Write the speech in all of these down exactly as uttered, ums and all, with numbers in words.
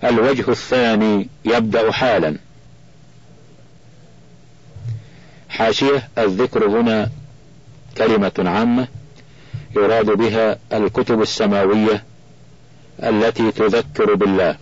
الوجه الثاني يبدأ حالا. حاشية: الذكر هنا كلمة عامة يراد بها الكتب السماوية التي تذكر بالله،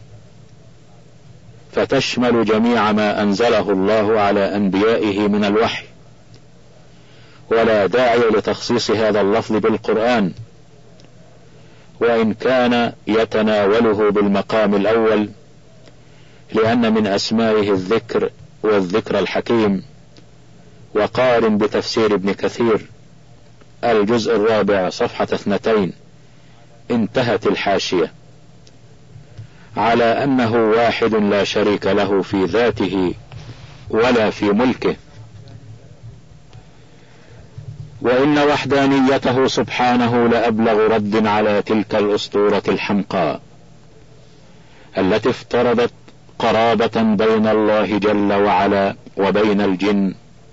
فتشمل جميع ما أنزله الله على أنبيائه من الوحي، ولا داعي لتخصيص هذا اللفظ بالقرآن، وإن كان يتناوله بالمقام الأول، لأن من أسمائه الذكر والذكر الحكيم. وقارن بتفسير ابن كثير الجزء الرابع صفحة اثنتين، انتهت الحاشية، على أنه واحد لا شريك له في ذاته ولا في ملكه، وإن وحدانيته سبحانه لأبلغ رد على تلك الأسطورة الحمقاء التي افترضت قرابة بين الله جل وعلا وبين الجن.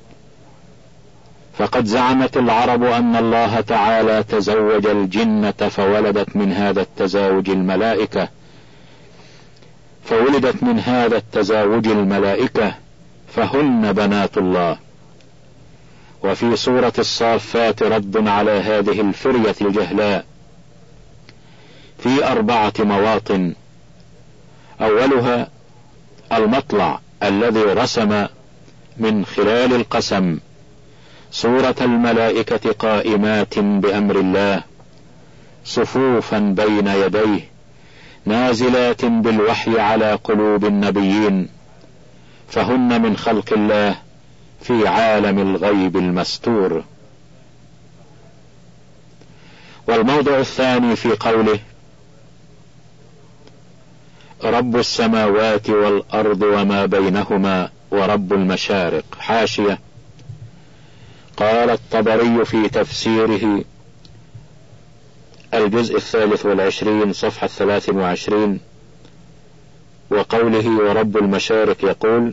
فقد زعمت العرب أن الله تعالى تزوج الجنة فولدت من هذا التزاوج الملائكة فولدت من هذا التزاوج الملائكة فهن بنات الله. وفي سورة الصافات رد على هذه الفرية الجهلاء في أربعة مواطن، أولها المطلع الذي رسم من خلال القسم صورة الملائكة قائمات بأمر الله صفوفا بين يديه نازلات بالوحي على قلوب النبيين، فهن من خلق الله في عالم الغيب المستور. والموضع الثاني في قوله رب السماوات والأرض وما بينهما ورب المشارق. حاشية: قال الطبري في تفسيره الجزء الثالث والعشرين صفحة ثلاث وعشرين، وقوله ورب المشارق يقول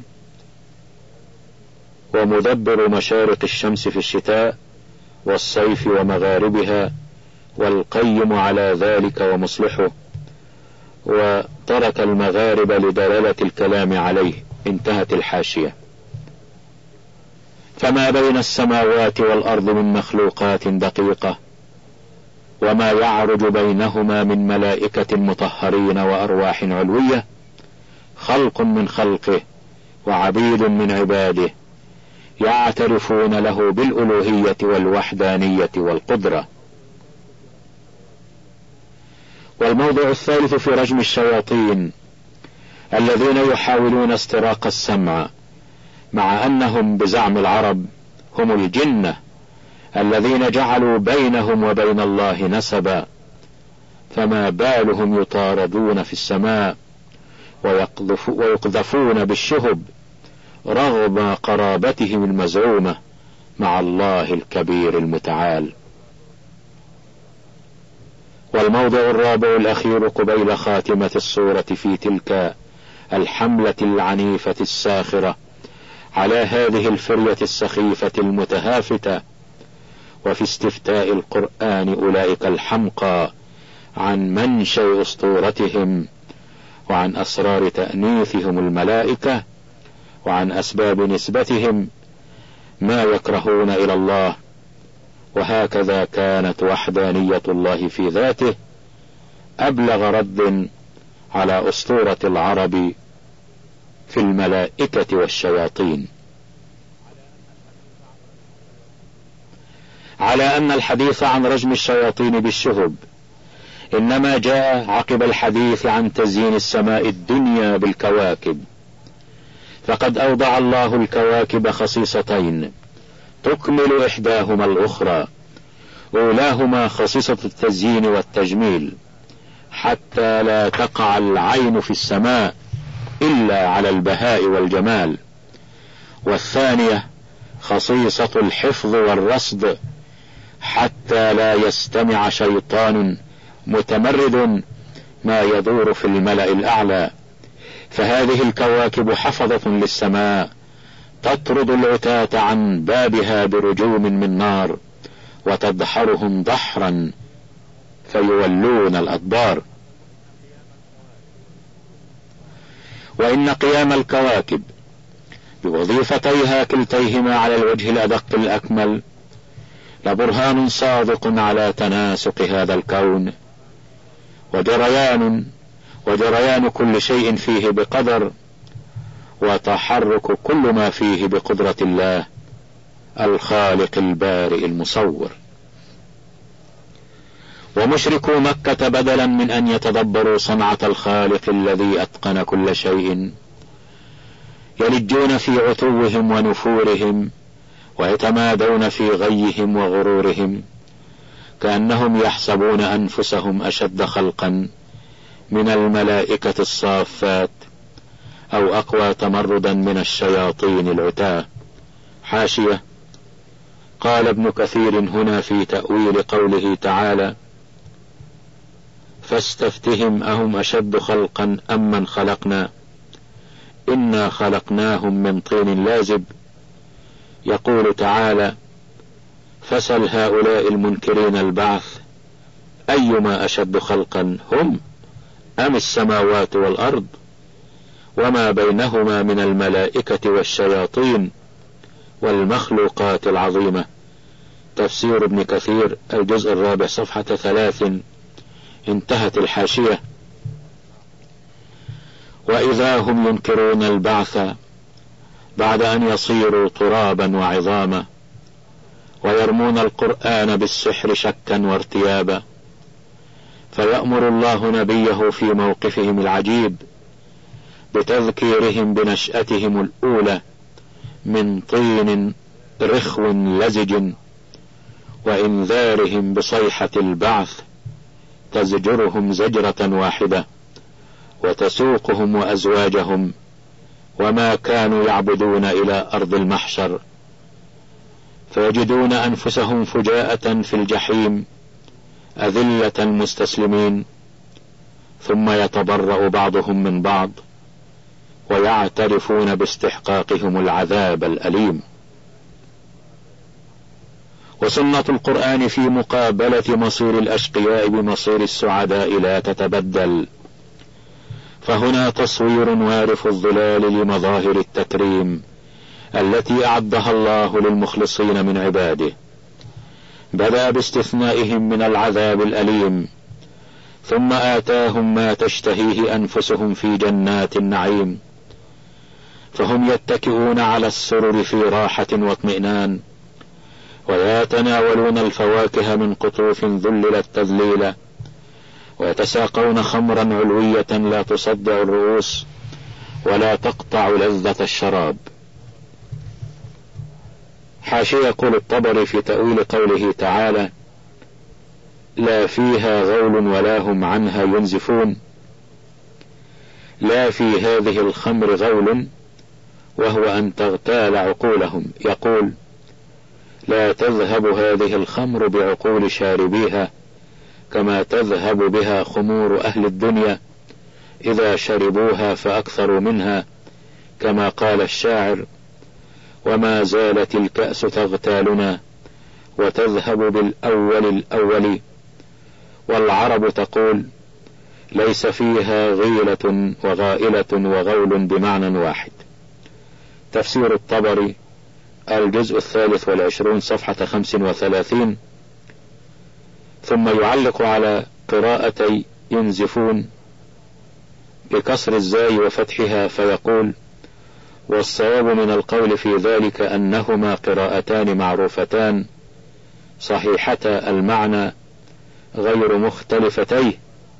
ومدبر مشارق الشمس في الشتاء والصيف ومغاربها والقيم على ذلك ومصلحه، وترك المغارب لدلالة الكلام عليه. انتهت الحاشية. فما بين السماوات والأرض من مخلوقات دقيقة، وما يعرج بينهما من ملائكة مطهرين وأرواح علوية، خلق من خلقه وعبيد من عباده يعترفون له بالألوهية والوحدانية والقدرة. والموضع الثالث في رجم الشياطين الذين يحاولون استراق السمع، مع أنهم بزعم العرب هم الجنة الذين جعلوا بينهم وبين الله نسبا، فما بالهم يطاردون في السماء ويقذفون بالشهب رغم قرابتهم المزعومة مع الله الكبير المتعال. والموضع الرابع الأخير قبيل خاتمة السورة في تلك الحملة العنيفة الساخرة على هذه الفرية السخيفة المتهافتة، وفي استفتاء القرآن أولئك الحمقى عن منشأ أسطورتهم، وعن أسرار تأنيثهم الملائكة، وعن أسباب نسبتهم ما يكرهون إلى الله. وهكذا كانت وحدانية الله في ذاته أبلغ رد على أسطورة العرب في الملائكة والشياطين، على أن الحديث عن رجم الشياطين بالشهب إنما جاء عقب الحديث عن تزيين السماء الدنيا بالكواكب، فقد أوضع الله الكواكب خصيصتين تكمل إحداهما الأخرى، أولاهما خصيصة التزيين والتجميل حتى لا تقع العين في السماء إلا على البهاء والجمال، والثانية خصيصة الحفظ والرصد حتى لا يستمع شيطان متمرد ما يدور في الملأ الأعلى. فهذه الكواكب حفظة للسماء تطرد العتاة عن بابها برجوم من نار وتدحرهم دحرا فيولون الأدبار. وإن قيام الكواكب بوظيفتيها كلتيهما على الوجه الأدق الأكمل لبرهان صادق على تناسق هذا الكون، وجريان وجريان كل شيء فيه بقدر، وتحرك كل ما فيه بقدرة الله الخالق البارئ المصور. ومشركو مكة بدلا من أن يتدبروا صنعة الخالق الذي أتقن كل شيء يلجون في عتوهم ونفورهم ويتمادون في غيهم وغرورهم، كأنهم يحسبون أنفسهم أشد خلقا من الملائكة الصافات أو أقوى تمردا من الشياطين العتاة. حاشية: قال ابن كثير هنا في تأويل قوله تعالى: فاستفتهم أهم أشد خلقا أم من خلقنا إنا خلقناهم من طين لازب، يقول تعالى: فسل هؤلاء المنكرين البعث أيما أشد خلقا هم أم السماوات والأرض وما بينهما من الملائكة والشياطين والمخلوقات العظيمة. تفسير ابن كثير الجزء الرابع صفحة ثلاث. انتهت الحاشية. وإذا هم ينكرون البعث بعد أن يصيروا ترابا وعظاما، ويرمون القرآن بالسحر شكا وارتيابا، فيأمر الله نبيه في موقفهم العجيب بتذكيرهم بنشأتهم الأولى من طين رخو لزج، وإنذارهم بصيحة البعث تزجرهم زجرة واحدة وتسوقهم وأزواجهم وما كانوا يعبدون إلى أرض المحشر، فيجدون أنفسهم فجاءة في الجحيم أذلة مستسلمين، ثم يتبرأ بعضهم من بعض ويعترفون باستحقاقهم العذاب الأليم. وسنة القرآن في مقابلة مصير الأشقياء بمصير السعداء لا تتبدل، فهنا تصوير وارف الظلال لمظاهر التكريم التي أعدها الله للمخلصين من عباده. بدأ باستثنائهم من العذاب الأليم، ثم آتاهم ما تشتهيه أنفسهم في جنات النعيم، فهم يتكئون على السرر في راحة واطمئنان، ويتناولون الفواكه من قطوف ذللت تذليلا، ويتساقون خمرا علوية لا تصدع الرؤوس ولا تقطع لذة الشراب. حاشية: يقول الطبري في تأويل قوله تعالى: لا فيها غول ولا هم عنها ينزفون، لا في هذه الخمر غول وهو أن تغتال عقولهم. يقول: لا تذهب هذه الخمر بعقول شاربيها كما تذهب بها خمور أهل الدنيا إذا شربوها فأكثروا منها، كما قال الشاعر: وما زالت الكأس تغتالنا وتذهب بالأول الأول. والعرب تقول: ليس فيها غيلة وغائلة وغول بمعنى واحد. تفسير الطبري الجزء الثالث والعشرون صفحة خمس وثلاثين. ثم يعلق على قراءتي ينزفون بكسر الزاي وفتحها فيقول: والصواب من القول في ذلك أنهما قراءتان معروفتان صحيحتا المعنى غير مختلفتيه،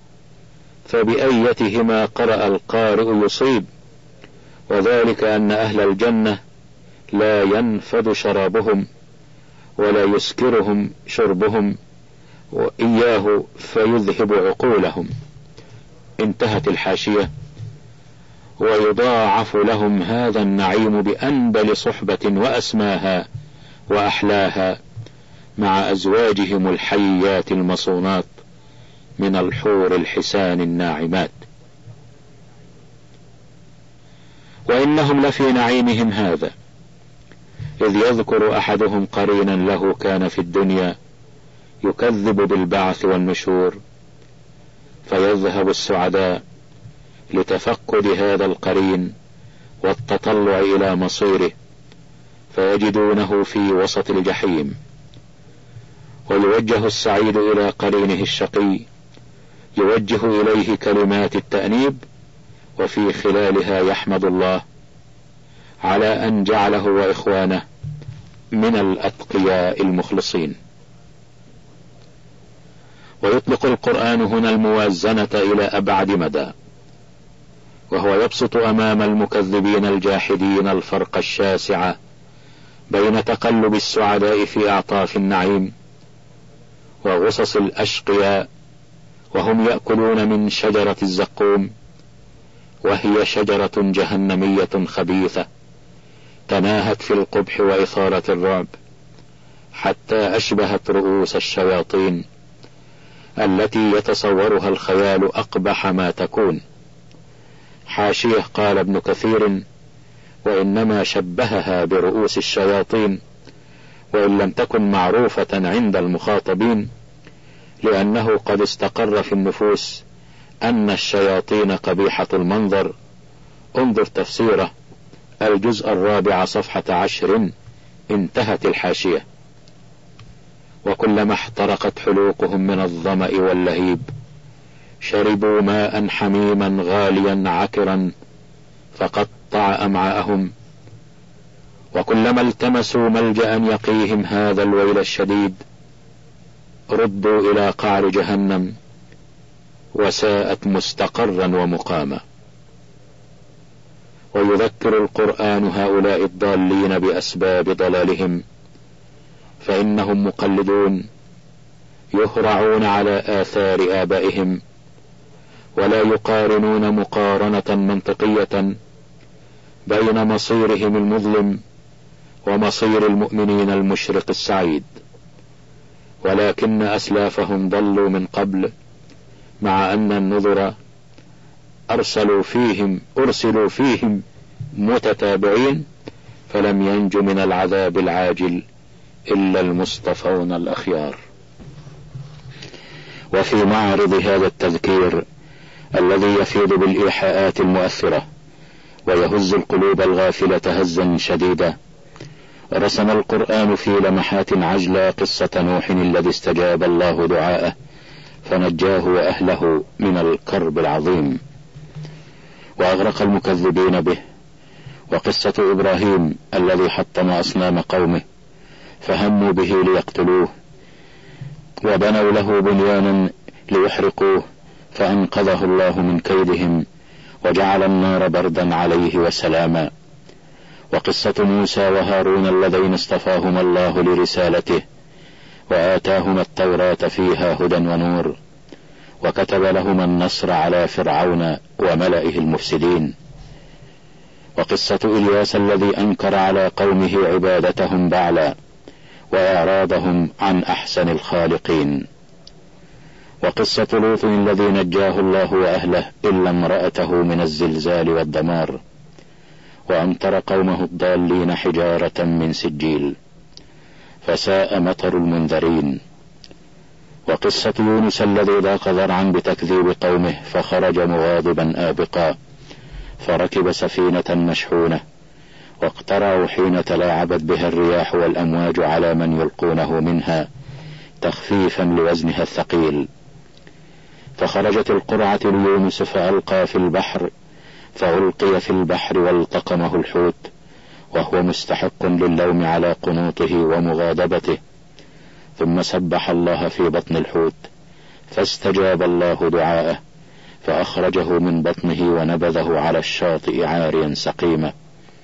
فبأيتهما قرأ القارئ يصيب، وذلك أن أهل الجنة لا ينفد شرابهم ولا يسكرهم شربهم وإياه فيذهب عقولهم. انتهت الحاشية. ويضاعف لهم هذا النعيم بأنبل صحبة وأسماها وأحلاها مع أزواجهم الحيات المصونات من الحور الحسان الناعمات. وإنهم لفي نعيمهم هذا إذ يذكر أحدهم قرينا له كان في الدنيا يكذب بالبعث والنشور، فيذهب السعداء لتفقد هذا القرين والتطلع إلى مصيره، فيجدونه في وسط الجحيم. ويوجه السعيد إلى قرينه الشقي، يوجه إليه كلمات التأنيب، وفي خلالها يحمد الله على أن جعله وإخوانه من الأتقياء المخلصين. ويطلق القرآن هنا الموازنة إلى أبعد مدى، وهو يبسط أمام المكذبين الجاحدين الفرق الشاسع بين تقلب السعداء في أعطاف النعيم وغصص الأشقياء وهم يأكلون من شجرة الزقوم، وهي شجرة جهنمية خبيثة تناهت في القبح وإثارة الرعب، حتى أشبهت رؤوس الشياطين التي يتصورها الخيال أقبح ما تكون. حاشية قال ابن كثير: وإنما شبهها برؤوس الشياطين، وإن لم تكن معروفة عند المخاطبين، لأنه قد استقر في النفوس أن الشياطين قبيحة المنظر. انظر تفسيره الجزء الرابع صفحة عشر، انتهت الحاشية. وكلما احترقت حلوقهم من الظمأ واللهيب شربوا ماء حميما غاليا عكرا فقطع أمعاءهم، وكلما التمسوا ملجأ يقيهم هذا الويل الشديد ردوا إلى قعر جهنم وساءت مستقرا ومقاما. ويذكر القرآن هؤلاء الضالين بأسباب ضلالهم، فإنهم مقلدون يهرعون على آثار آبائهم، ولا يقارنون مقارنة منطقية بين مصيرهم المظلم ومصير المؤمنين المشرق السعيد، ولكن أسلافهم ضلوا من قبل، مع أن النذر أرسلوا فيهم أرسلوا فيهم متتابعين، فلم ينج من العذاب العاجل إلا المصطفون الأخيار. وفي معرض هذا التذكير الذي يفيض بالإيحاءات المؤثرة ويهز القلوب الغافلة هزا شديدا، رسم القرآن في لمحات عجلة قصة نوح الذي استجاب الله دعاءه فنجاه وأهله من الكرب العظيم وأغرق المكذبين به، وقصة إبراهيم الذي حطم أصنام قومه فهموا به ليقتلوه وبنوا له بنيانا ليحرقوه فأنقذه الله من كيدهم وجعل النار بردا عليه وسلاما. وقصة موسى وهارون اللذين اصطفاهما الله لرسالته وآتاهما التوراة فيها هدى ونور، وكتب لهما النصر على فرعون وملئه المفسدين. وقصة إلياس الذي أنكر على قومه عبادتهم بعلا وإعراضهم عن أحسن الخالقين. وقصة لوط الذي نجاه الله وأهله إلا امرأته من الزلزال والدمار، وأمطر قومه الضالين حجارة من سجيل فساء مطر المنذرين. وقصة يونس الذي ضاق ذرعا بتكذيب قومه فخرج مغاضبا آبقا فركب سفينة مشحونة واقترعوا حين تلاعبت بها الرياح والأمواج على من يلقونه منها تخفيفا لوزنها الثقيل، فخرجت القرعة ليونس فألقى في البحر فألقي في البحر والتقمه الحوت وهو مستحق للوم على قنوطه ومغاضبته، ثم سبح الله في بطن الحوت فاستجاب الله دعاءه فأخرجه من بطنه ونبذه على الشاطئ عاريا سقيما.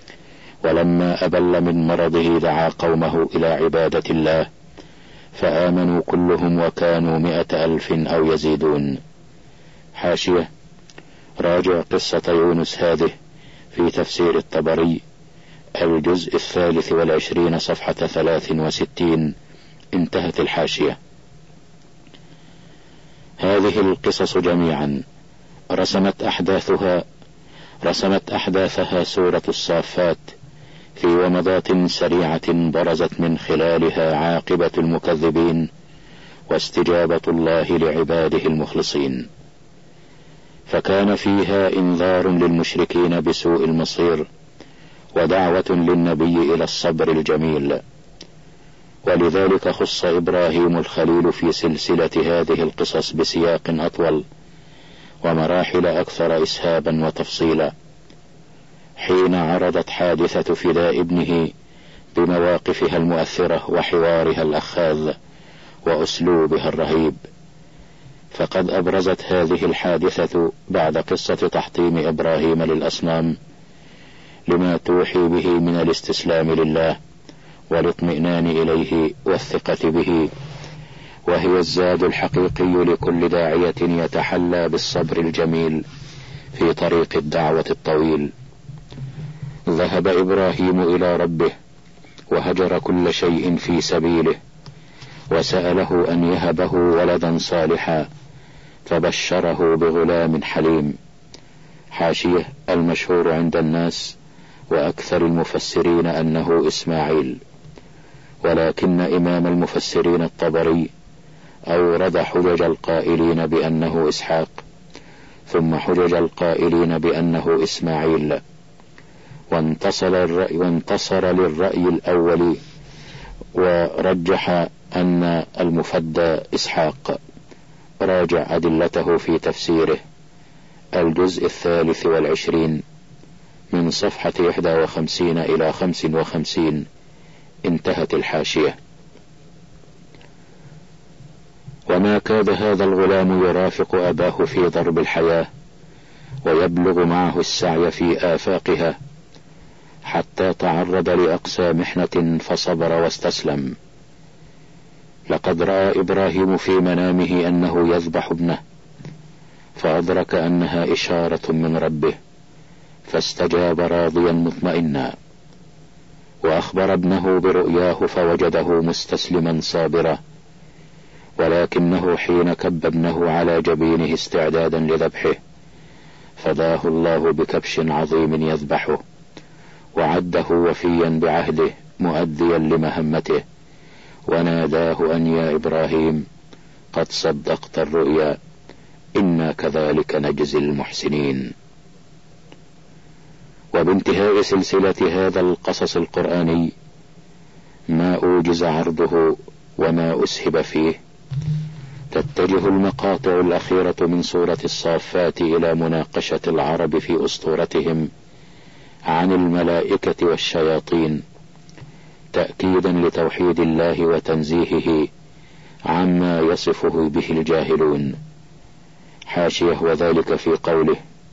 ولما أبل من مرضه دعا قومه إلى عبادة الله فآمنوا كلهم وكانوا مئة ألف أو يزيدون. حاشية: راجع قصة يونس هذه في تفسير الطبري الجزء الثالث والعشرين صفحة ثلاث وستين، انتهت الحاشية. هذه القصص جميعا رسمت أحداثها رسمت أحداثها سورة الصافات في ومضات سريعة برزت من خلالها عاقبة المكذبين واستجابة الله لعباده المخلصين. فكان فيها إنذار للمشركين بسوء المصير ودعوة للنبي إلى الصبر الجميل. ولذلك خص إبراهيم الخليل في سلسلة هذه القصص بسياق أطول ومراحل أكثر إسهابا وتفصيلا، حين عرضت حادثة فداء ابنه بمواقفها المؤثرة وحوارها الأخاذ وأسلوبها الرهيب. فقد أبرزت هذه الحادثة بعد قصة تحطيم إبراهيم للأصنام لما توحي به من الاستسلام لله والاطمئنان إليه والثقة به، وهي الزاد الحقيقي لكل داعية يتحلى بالصبر الجميل في طريق الدعوة الطويل. ذهب إبراهيم إلى ربه وهجر كل شيء في سبيله، وسأله أن يهبه ولدا صالحا، فبشره بغلام حليم. حاشية: المشهور عند الناس وأكثر المفسرين أنه إسماعيل، ولكن إمام المفسرين الطبري أورد حجج القائلين بأنه إسحاق، ثم حجج القائلين بأنه إسماعيل، وانتصر, الرأي وانتصر للرأي الأول ورجح أن المفدى إسحاق. راجع أدلته في تفسيره الجزء الثالث والعشرين من صفحة إحدى وخمسين إلى خمس وخمسين. انتهت الحاشية. وما كاد هذا الغلام يرافق أباه في ضرب الحياة ويبلغ معه السعي في آفاقها، حتى تعرض لأقصى محنة فصبر واستسلم. لقد رأى إبراهيم في منامه أنه يذبح ابنه، فأدرك أنها إشارة من ربه، فاستجاب راضيا مطمئنا، وأخبر ابنه برؤياه فوجده مستسلما صابرا، ولكنه حين كب ابنه على جبينه استعدادا لذبحه فداه الله بكبش عظيم يذبحه، وعده وفيا بعهده مؤديا لمهمته، وناداه أن يا إبراهيم قد صدقت الرؤيا، إنا كذلك نجزي المحسنين. وبانتهاء سلسلة هذا القصص القرآني ما أوجز عرضه وما أسهب فيه، تتجه المقاطع الأخيرة من سورة الصافات إلى مناقشة العرب في أسطورتهم عن الملائكة والشياطين، تأكيدا لتوحيد الله وتنزيهه عما يصفه به الجاهلون. حاشية: وذلك في قوله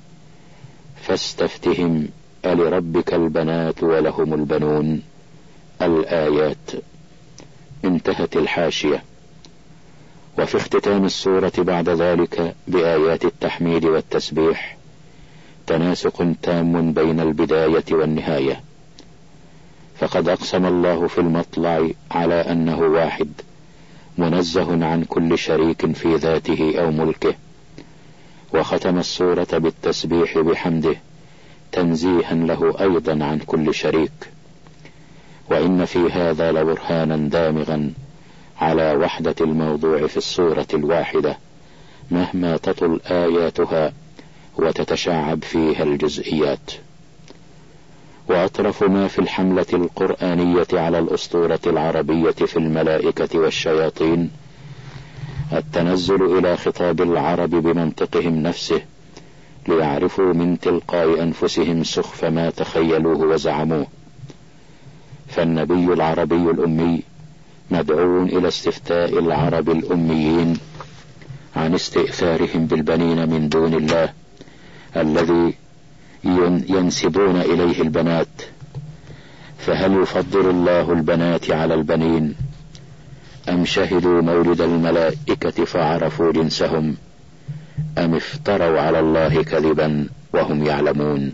فاستفتهم ألربك البنات ولهم البنون، الآيات. انتهت الحاشية. وفي اختتام السورة بعد ذلك بآيات التحميد والتسبيح تناسق تام بين البداية والنهاية، فقد أقسم الله في المطلع على أنه واحد منزه عن كل شريك في ذاته أو ملكه، وختم السورة بالتسبيح بحمده تنزيها له أيضا عن كل شريك. وإن في هذا لبرهانا دامغا على وحدة الموضوع في السورة الواحدة مهما تطل آياتها وتتشعب فيها الجزئيات. وأطرف ما في الحملة القرآنية على الأسطورة العربية في الملائكة والشياطين التنزل إلى خطاب العرب بمنطقهم نفسه، ليعرفوا من تلقاء أنفسهم سخف ما تخيلوه وزعموه. فالنبي العربي الأمي مدعو إلى استفتاء العرب الأميين عن استئثارهم بالبنين من دون الله الذي ينسبون إليه البنات، فهل يفضل الله البنات على البنين، أم شهدوا مولد الملائكة فعرفوا جنسهم، أم افتروا على الله كذبا وهم يعلمون؟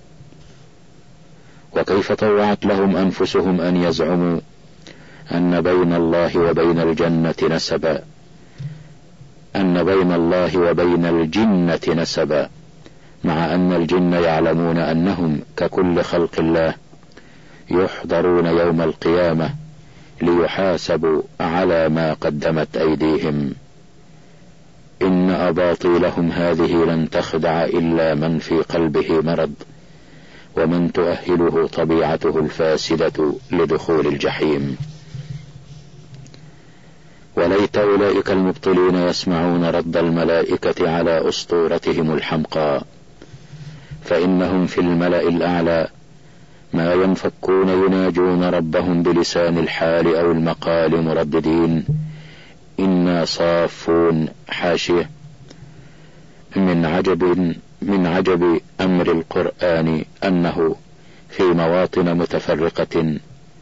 وكيف طوعت لهم أنفسهم أن يزعموا أن بين الله وبين الجنة نسبا أن بين الله وبين الجنة نسبا مع أن الجن يعلمون أنهم ككل خلق الله يحضرون يوم القيامة ليحاسبوا على ما قدمت أيديهم. إن أباطيلهم هذه لن تخدع إلا من في قلبه مرض، ومن تؤهله طبيعته الفاسدة لدخول الجحيم. وليت أولئك المبطلين يسمعون رد الملائكة على أسطورتهم الحمقى، فإنهم في الملأ الأعلى ما ينفكون يناجون ربهم بلسان الحال أو المقال مرددين إنا صافون. حاشية: من عجب من عجب أمر القرآن أنه في مواطن متفرقة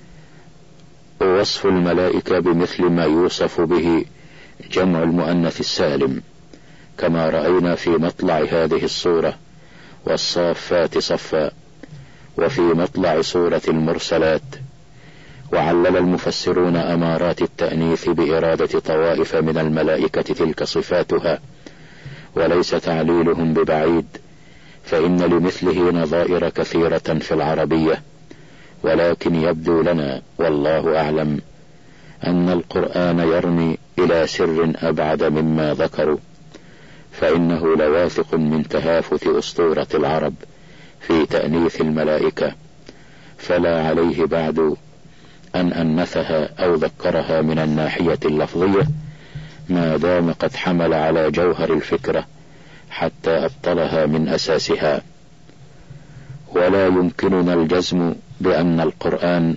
وصف الملائكة بمثل ما يوصف به جمع المؤنث السالم، كما رأينا في مطلع هذه الصورة والصافات صفا، وفي مطلع سورة المرسلات. وعلل المفسرون أمارات التأنيث بإرادة طوائف من الملائكة تلك صفاتها، وليس تعليلهم ببعيد، فإن لمثله نظائر كثيرة في العربية، ولكن يبدو لنا والله أعلم أن القرآن يرمي إلى سر أبعد مما ذكروا، فإنه لواثق من تهافت أسطورة العرب في تأنيث الملائكة، فلا عليه بعد أن أنثها أو ذكرها من الناحية اللفظية، ما دام قد حمل على جوهر الفكرة حتى أبطلها من أساسها. ولا يمكننا الجزم بأن القرآن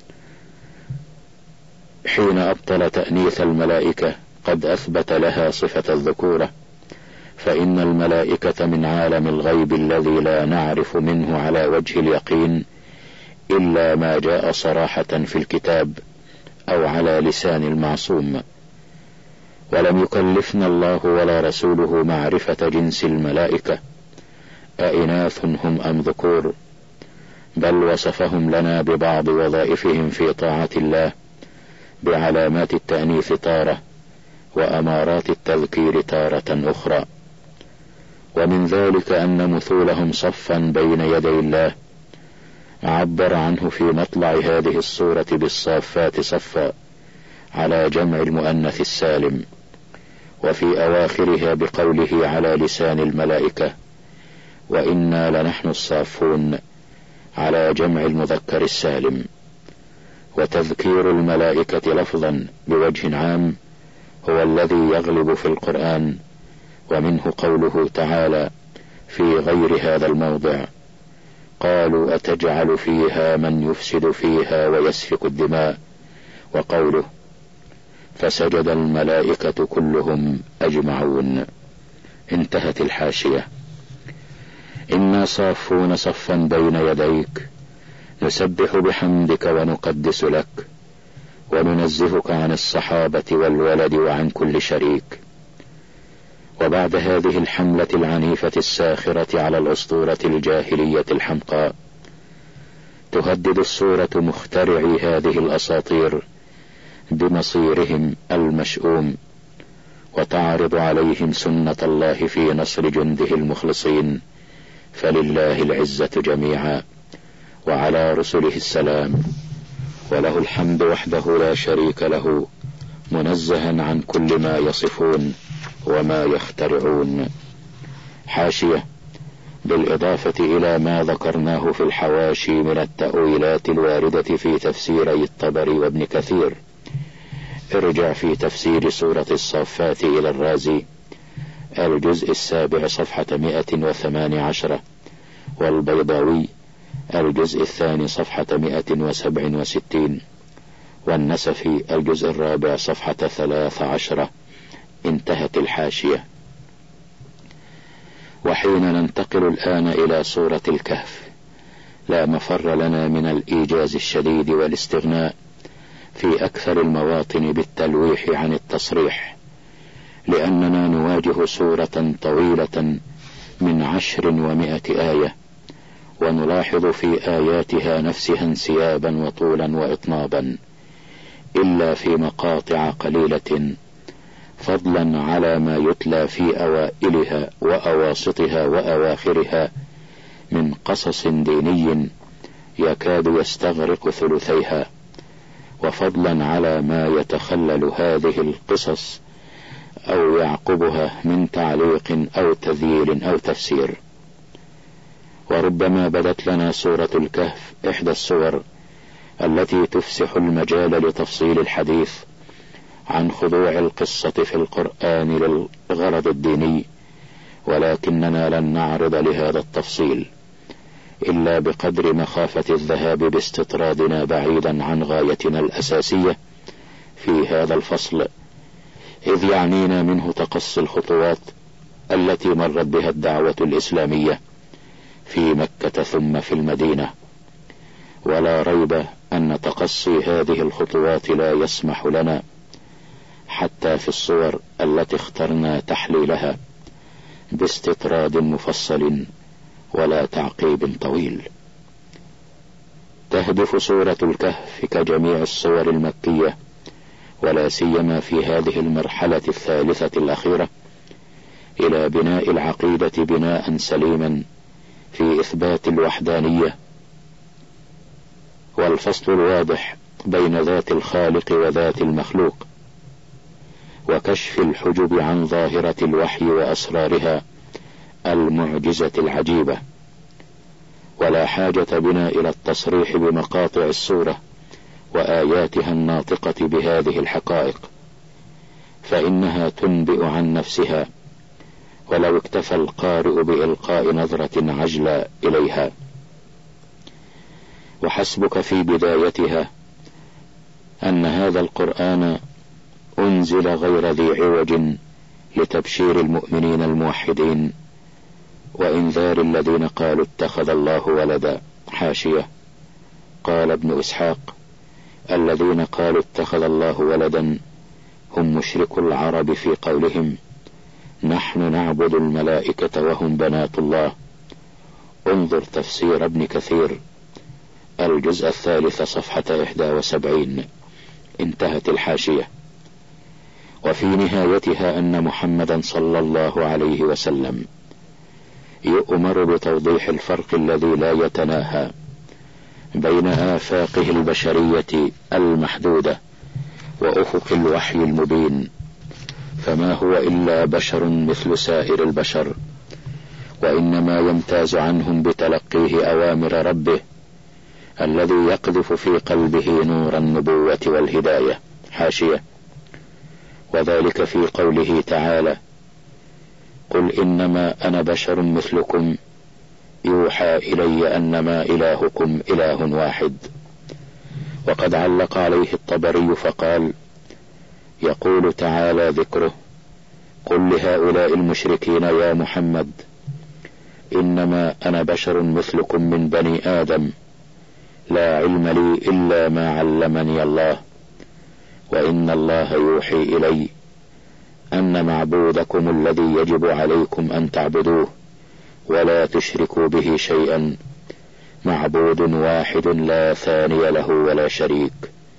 حين أبطل تأنيث الملائكة قد أثبت لها صفة الذكورة، فإن الملائكة من عالم الغيب الذي لا نعرف منه على وجه اليقين إلا ما جاء صراحة في الكتاب أو على لسان المعصوم، ولم يكلفنا الله ولا رسوله معرفة جنس الملائكة أإناث هم أم ذكور، بل وصفهم لنا ببعض وظائفهم في طاعة الله بعلامات التأنيث تارة وأمارات التذكير تارة أخرى. ومن ذلك أن مثولهم صفا بين يدي الله عبر عنه في مطلع هذه الصورة بالصافات صفا على جمع المؤنث السالم، وفي أواخرها بقوله على لسان الملائكة وإنا لنحن الصافون على جمع المذكر السالم. وتذكير الملائكة لفظا بوجه عام هو الذي يغلب في القرآن، ومنه قوله تعالى في غير هذا الموضع قالوا أتجعل فيها من يفسد فيها ويسفك الدماء، وقوله فسجد الملائكة كلهم أجمعون. انتهت الحاشية. إنا صافون صفا بين يديك نسبح بحمدك ونقدس لك وننزهك عن الصحابة والولد وعن كل شريك. وبعد هذه الحملة العنيفة الساخرة على الأسطورة الجاهلية الحمقاء، تهدد السورة مخترعي هذه الأساطير بمصيرهم المشؤوم، وتعرض عليهم سنة الله في نصر جنده المخلصين، فلله العزة جميعا وعلى رسله السلام، وله الحمد وحده لا شريك له، منزها عن كل ما يصفون وما يخترعون. حاشية: بالإضافة إلى ما ذكرناه في الحواشي من التأويلات الواردة في تفسيري الطبري وابن كثير، ارجع في تفسير سورة الصافات إلى الرازي الجزء السابع صفحة مئة وثمان عشرة، والبيضاوي الجزء الثاني صفحة مئة وسبع وستين، والنسفي الجزء الرابع صفحة ثلاث عشرة. انتهت الحاشية. وحين ننتقل الآن إلى سورة الكهف، لا مفر لنا من الإيجاز الشديد والاستغناء في أكثر المواطن بالتلويح عن التصريح، لأننا نواجه سورة طويلة من عشر ومائة آية، ونلاحظ في آياتها نفسها انسيابا وطولا وإطنابا، إلا في مقاطع قليلة، فضلا على ما يتلى في أوائلها وأواسطها وأواخرها من قصص ديني يكاد يستغرق ثلثيها، وفضلا على ما يتخلل هذه القصص أو يعقبها من تعليق أو تذييل أو تفسير. وربما بدت لنا سورة الكهف إحدى الصور التي تفسح المجال لتفصيل الحديث عن خضوع القصة في القرآن للغرض الديني، ولكننا لن نعرض لهذا التفصيل إلا بقدر مخافة الذهاب باستطرادنا بعيدا عن غايتنا الأساسية في هذا الفصل، إذ يعنينا منه تقصي الخطوات التي مرت بها الدعوة الإسلامية في مكة ثم في المدينة. ولا ريب أن تقصي هذه الخطوات لا يسمح لنا حتى في الصور التي اخترنا تحليلها باستطراد مفصل ولا تعقيب طويل. تهدف سورة الكهف كجميع الصور المكية، ولا سيما في هذه المرحلة الثالثة الأخيرة، إلى بناء العقيدة بناء سليما في إثبات الوحدانية والفصل الواضح بين ذات الخالق وذات المخلوق، وكشف الحجب عن ظاهرة الوحي وأسرارها المعجزة العجيبة. ولا حاجة بنا إلى التصريح بمقاطع السورة وآياتها الناطقة بهذه الحقائق، فإنها تنبئ عن نفسها ولو اكتفى القارئ بإلقاء نظرة عجلة إليها. وحسبك في بدايتها أن هذا القرآن أنزل غير ذي عوج لتبشير المؤمنين الموحدين وإنذار الذين قالوا اتخذ الله ولدا. حاشية: قال ابن إسحاق: الذين قالوا اتخذ الله ولدا هم مشركو العرب في قولهم نحن نعبد الملائكة وهم بنات الله. انظر تفسير ابن كثير الجزء الثالث صفحة إحدى وسبعين. انتهت الحاشية. وفي نهايتها أن محمدا صلى الله عليه وسلم يؤمر بتوضيح الفرق الذي لا يتناهى بين آفاقه البشرية المحدودة وأفق الوحي المبين، فما هو إلا بشر مثل سائر البشر، وإنما يمتاز عنهم بتلقيه أوامر ربه الذي يقذف في قلبه نور النبوة والهداية. حاشية: وذلك في قوله تعالى: قل إنما أنا بشر مثلكم يوحى إلي أنما إلهكم إله واحد. وقد علق عليه الطبري فقال: يقول تعالى ذكره: قل لهؤلاء المشركين يا محمد إنما أنا بشر مثلكم من بني آدم لا علم لي إلا ما علمني الله، وإن الله يوحي إلي أن معبودكم الذي يجب عليكم أن تعبدوه ولا تشركوا به شيئا معبود واحد لا ثاني له ولا شريك.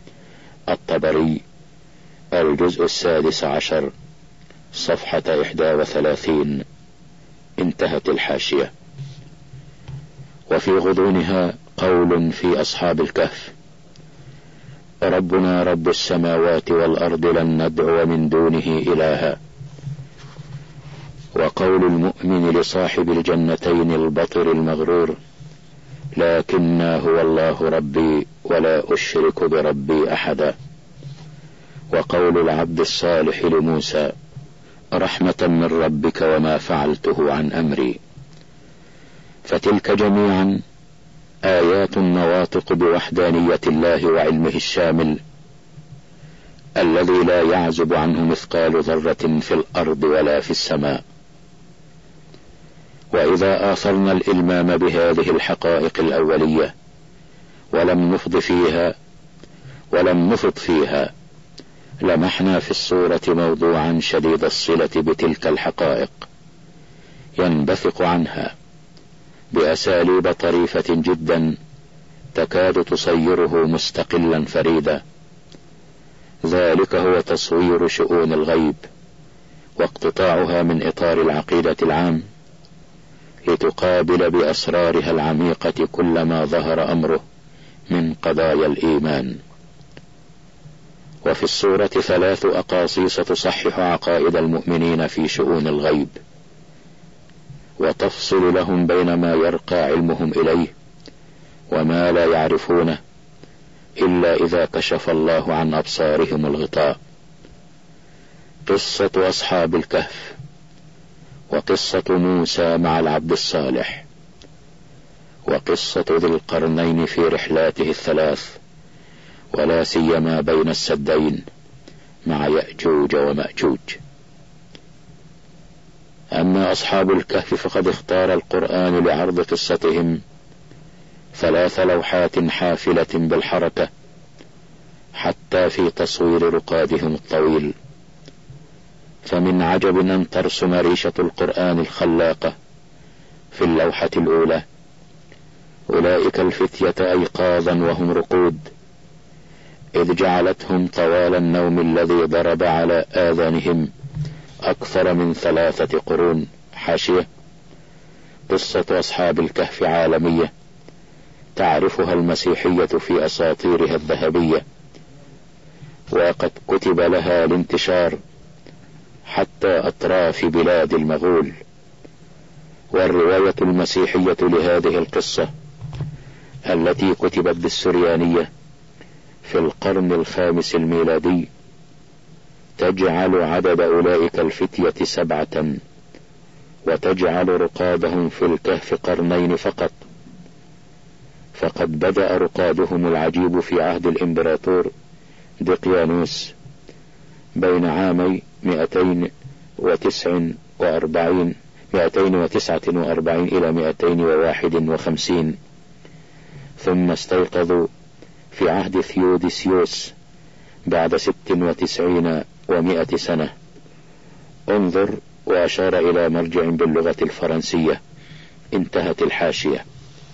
الطبري الجزء السادس عشر صفحة إحدى وثلاثين. انتهت الحاشية. وفي غضونها قول في أصحاب الكهف: ربنا رب السماوات والأرض لن ندعو من دونه إلها. وقول المؤمن لصاحب الجنتين البطر المغرور: لكنا هو الله ربي ولا أشرك بربي أحدا. وقول العبد الصالح لموسى: رحمة من ربك وما فعلته عن أمري. فتلك جميعا آيات نواطق بوحدانية الله وعلمه الشامل الذي لا يعزب عنه مثقال ذرة في الأرض ولا في السماء. وإذا آثرنا الإلمام بهذه الحقائق الأولية ولم نفض فيها ولم نفض فيها لمحنا في الصورة موضوعا شديد الصلة بتلك الحقائق ينبثق عنها بأساليب طريفة جدا تكاد تصيره مستقلا فريدا. ذلك هو تصوير شؤون الغيب واقتطاعها من إطار العقيدة العام لتقابل بأسرارها العميقة كل ما ظهر أمره من قضايا الإيمان. وفي السورة ثلاث أقاصيص تصحح عقائد المؤمنين في شؤون الغيب، وتفصل لهم بين ما يرقى علمهم إليه وما لا يعرفونه إلا إذا كشف الله عن أبصارهم الغطاء. قصة أصحاب الكهف، وقصة موسى مع العبد الصالح، وقصة ذي القرنين في رحلاته الثلاث، ولا سيما بين السدين مع يأجوج ومأجوج. أما أصحاب الكهف فقد اختار القرآن لعرض قصتهم ثلاث لوحات حافلة بالحركة حتى في تصوير رقادهم الطويل. فمن عجب أن ترسم ريشة القرآن الخلاقة في اللوحة الأولى: أولئك الفتية أيقاظا وهم رقود، إذ جعلتهم طوال النوم الذي ضرب على آذانهم أكثر من ثلاثة قرون. حاشية: قصة أصحاب الكهف عالمية تعرفها المسيحية في أساطيرها الذهبية، وقد كتب لها الانتشار حتى أطراف بلاد المغول. والرواية المسيحية لهذه القصة التي كتبت بالسريانية في القرن الخامس الميلادي تجعل عدد أولئك الفتية سبعة، وتجعل رقادهم في الكهف قرنين فقط. فقد بدأ رقادهم العجيب في عهد الإمبراطور دقيانوس بين عامي مئتين وتسع وأربعين مئتين وتسعة وأربعين إلى مئتين وواحد وخمسين، ثم استيقظوا في عهد ثيوديسيوس بعد ست وتسعين ومئة سنة. انظر، وأشار إلى مرجع باللغة الفرنسية. انتهت الحاشية.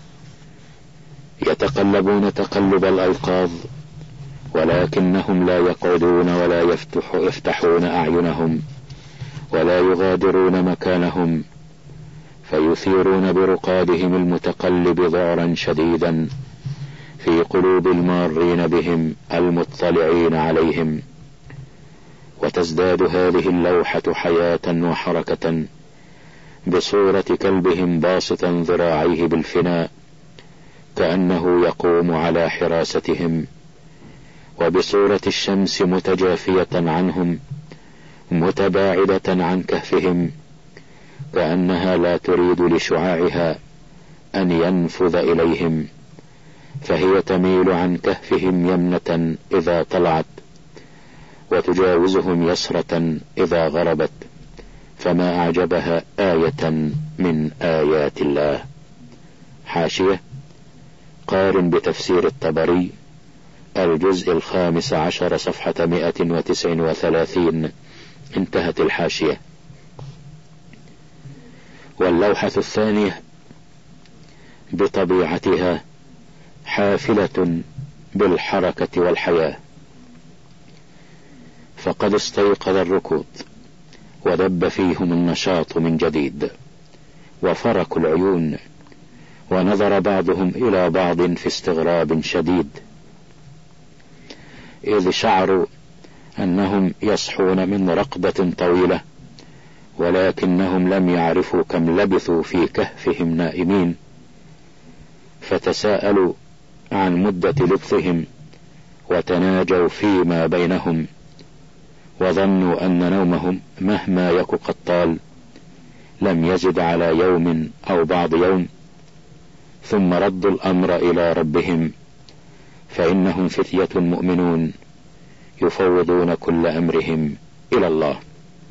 يتقلبون تقلب الأيقاظ، ولكنهم لا يقعدون ولا يفتح يفتحون أعينهم ولا يغادرون مكانهم، فيثيرون برقادهم المتقلب ذعرا شديدا في قلوب المارين بهم المطلعين عليهم. وتزداد هذه اللوحة حياة وحركة بصورة كلبهم باسطا ذراعيه بالفناء كأنه يقوم على حراستهم، وبصورة الشمس متجافية عنهم متباعدة عن كهفهم كأنها لا تريد لشعاعها أن ينفذ إليهم، فهي تميل عن كهفهم يمنة إذا طلعت وتجاوزهم يسرة إذا غربت، فما أعجبها آية من آيات الله. حاشية: قارن بتفسير الطبري الجزء الخامس عشر صفحة مئة وتسع وثلاثين. انتهت الحاشية. واللوحة الثانية بطبيعتها حافلة بالحركة والحياة، فقد استيقظ الركود ودب فيهم النشاط من جديد، وفركوا العيون، ونظر بعضهم إلى بعض في استغراب شديد، إذ شعروا أنهم يصحون من رقدة طويلة، ولكنهم لم يعرفوا كم لبثوا في كهفهم نائمين، فتساءلوا عن مدة لبثهم وتناجوا فيما بينهم، وظنوا أن نومهم مهما يك قد طال لم يزد على يوم أو بعض يوم، ثم ردوا الأمر إلى ربهم، فإنهم فتية مؤمنون يفوضون كل أمرهم إلى الله.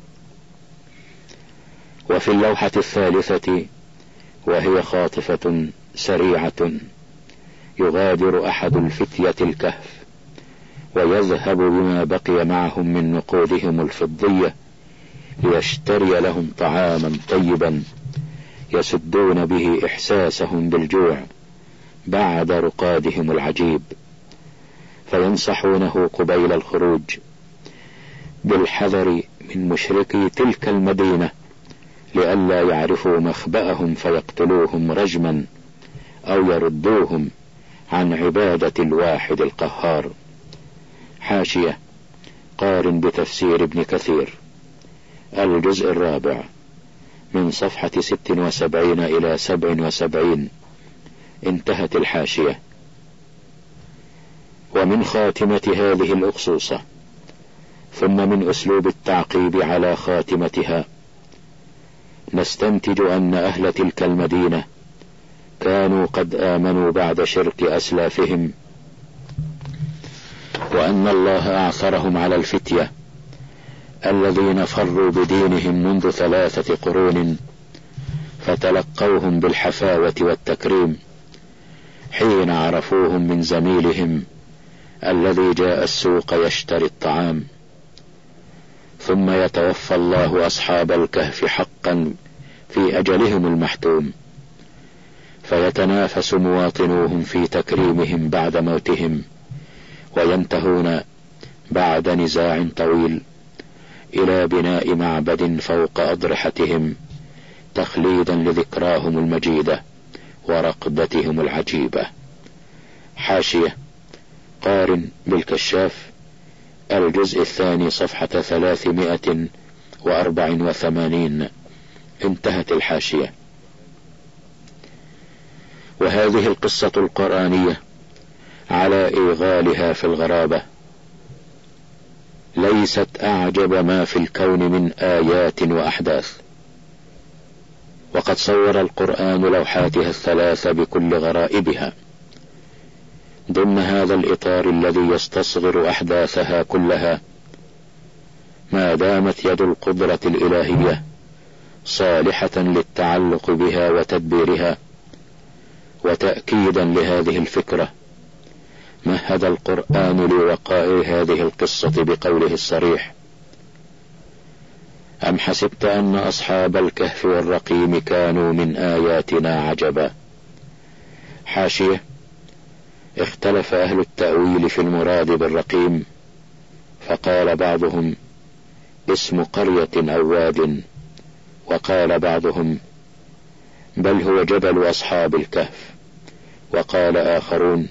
وفي اللوحة الثالثة وهي خاطفة سريعة يغادر أحد الفتية الكهف ويذهب بما بقي معهم من نقودهم الفضية ليشتري لهم طعاما طيبا يسدون به إحساسهم بالجوع بعد رقادهم العجيب، فينصحونه قبيل الخروج بالحذر من مشركي تلك المدينة لئلا يعرفوا مخبأهم فيقتلوهم رجما أو يردوهم عن عبادة الواحد القهار. حاشية: قارن بتفسير ابن كثير الجزء الرابع من صفحة ست وسبعين إلى سبع وسبعين. انتهت الحاشية. ومن خاتمة هذه الأخصوصة ثم من أسلوب التعقيب على خاتمتها نستنتج أن أهل تلك المدينة كانوا قد آمنوا بعد شرك أسلافهم، وأن الله أعثرهم على الفتية الذين فروا بدينهم منذ ثلاثة قرون، فتلقوهم بالحفاوة والتكريم حين عرفوهم من زميلهم الذي جاء السوق يشتري الطعام. ثم يتوفى الله أصحاب الكهف حقا في أجلهم المحتوم، فيتنافس مواطنوهم في تكريمهم بعد موتهم، وينتهون بعد نزاع طويل إلى بناء معبد فوق أضرحتهم تخليدا لذكراهم المجيدة ورقدتهم العجيبة. حاشية. قارن بالكشاف الجزء الثاني صفحة ثلاثمائة وأربع وثمانين. انتهت الحاشية. وهذه القصة القرآنية على إيغالها في الغرابة ليست أعجب ما في الكون من آيات وأحداث، وقد صور القرآن لوحاتها الثلاثة بكل غرائبها ضمن هذا الإطار الذي يستصغر أحداثها كلها، ما دامت يد القدرة الإلهية صالحة للتعلق بها وتدبيرها. وتأكيدا لهذه الفكرة مهد القرآن لوقائع هذه القصة بقوله الصريح: أم حسبت أن أصحاب الكهف والرقيم كانوا من آياتنا عجبا. حاشية. اختلف أهل التأويل في المراد بالرقيم، فقال بعضهم اسم قرية أو واد، وقال بعضهم بل هو جبل أصحاب الكهف، وقال آخرون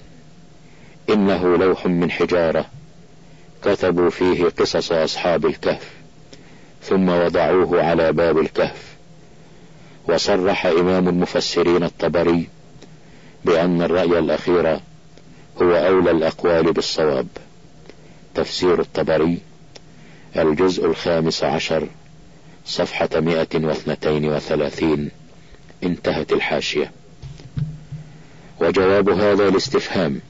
إنه لوح من حجارة كتبوا فيه قصص أصحاب الكهف ثم وضعوه على باب الكهف. وصرح إمام المفسرين الطبري بأن الرأي الأخير هو أولى الأقوال بالصواب. تفسير الطبري الجزء الخامس عشر صفحة مئة واثنتين وثلاثين. انتهت الحاشية. وجواب هذا الاستفهام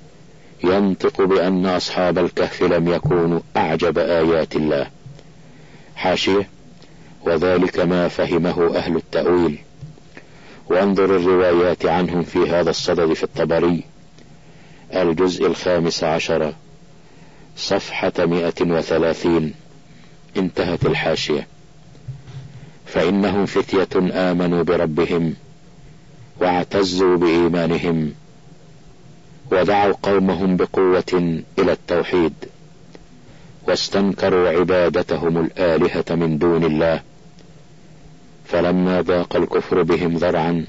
ينطق بأن أصحاب الكهف لم يكونوا أعجب آيات الله. حاشية. وذلك ما فهمه أهل التأويل، وانظر الروايات عنهم في هذا الصدد في الطبري الجزء الخامس عشر صفحة مئة وثلاثين. انتهت الحاشية. فإنهم فتية آمنوا بربهم واعتزوا بإيمانهم، ودعوا قومهم بقوة إلى التوحيد، واستنكروا عبادتهم الآلهة من دون الله. فلما ضاق الكفر بهم ذرعا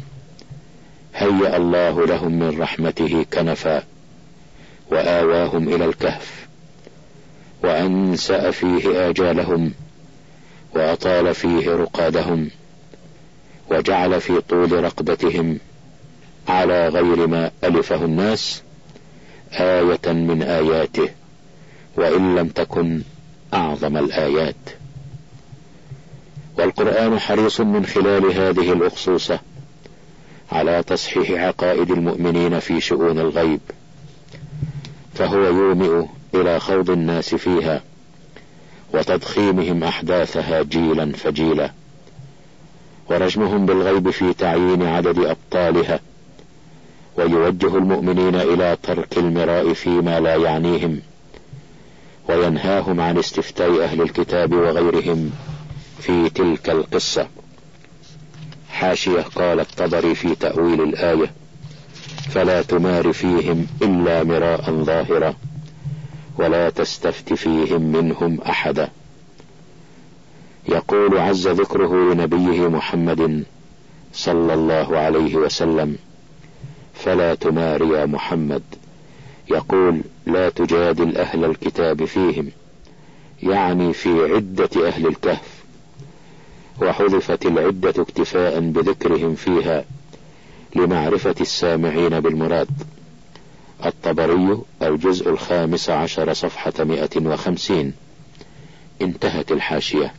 هيأ الله لهم من رحمته كنفا، وآواهم إلى الكهف، وأنسأ فيه آجالهم، وأطال فيه رقادهم، وجعل في طول رقدتهم على غير ما ألفه الناس آية من آياته، وإن لم تكن أعظم الآيات. والقرآن حريص من خلال هذه الأخصوصة على تصحيح عقائد المؤمنين في شؤون الغيب، فهو يومئ إلى خوض الناس فيها وتضخيمهم أحداثها جيلا فجيلا، ورجمهم بالغيب في تعيين عدد أبطالها، ويوجه المؤمنين إلى ترك المراء فيما لا يعنيهم، وينهاهم عن استفتاء أهل الكتاب وغيرهم في تلك القصة. حاشية. قال الطبري في تأويل الآية: فلا تمار فيهم إلا مراء ظاهرا ولا تستفت فيهم منهم أحدا. يقول عز ذكره لنبيه محمد صلى الله عليه وسلم: فلا تمار يا محمد، يقول لا تجادل أهل الكتاب فيهم، يعني في عدة أهل الكهف، وحذفت العدة اكتفاء بذكرهم فيها لمعرفة السامعين بالمراد. الطبري الجزء الخامس عشر صفحة مئة وخمسين. انتهت الحاشية.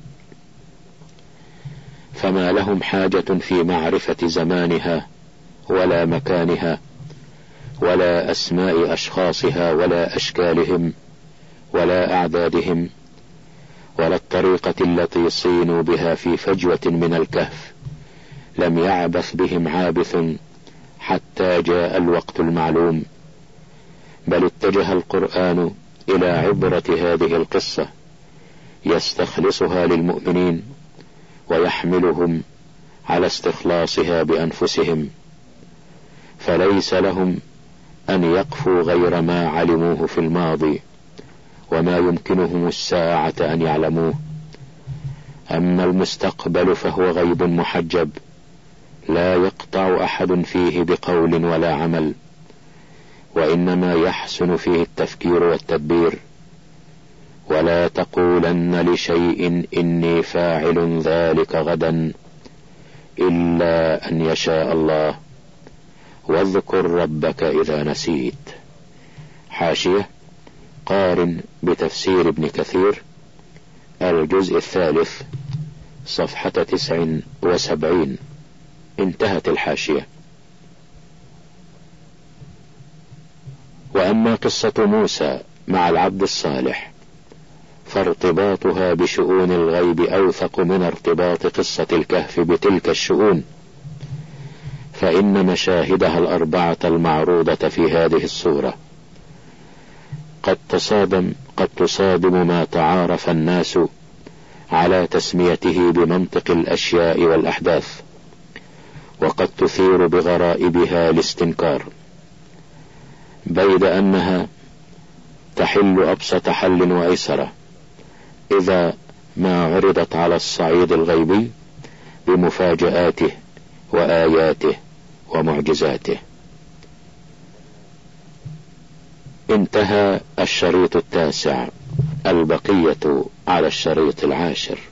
فما لهم حاجة في معرفة زمانها ولا مكانها ولا أسماء أشخاصها ولا أشكالهم ولا أعدادهم ولا الطريقة التي صينوا بها في فجوة من الكهف. لم يعبث بهم عابث حتى جاء الوقت المعلوم، بل اتجه القرآن إلى عبرة هذه القصة يستخلصها للمؤمنين ويحملهم على استخلاصها بأنفسهم، فليس لهم أن يقفوا غير ما علموه في الماضي وما يمكنهم الساعة أن يعلموه. أما المستقبل فهو غيب محجب لا يقطع أحد فيه بقول ولا عمل، وإنما يحسن فيه التفكير والتدبير. ولا تقولن لشيء إني فاعل ذلك غدا إلا أن يشاء الله، واذكر ربك إذا نسيت. حاشية. قارن بتفسير ابن كثير الجزء الثالث صفحة تسع وسبعين. انتهت الحاشية. وأما قصة موسى مع العبد الصالح فارتباطها بشؤون الغيب أوثق من ارتباط قصة الكهف بتلك الشؤون، فإن مشاهدها الأربعة المعروضة في هذه السورة قد تصادم قد تصادم ما تعارف الناس على تسميته بمنطق الأشياء والأحداث، وقد تثير بغرائبها الاستنكار، بيد أنها تحل أبسط حل وأيسره إذا ما عرضت على الصعيد الغيبي بمفاجآته وآياته ومعجزاته. انتهى الشريط التاسع، البقية على الشريط العاشر.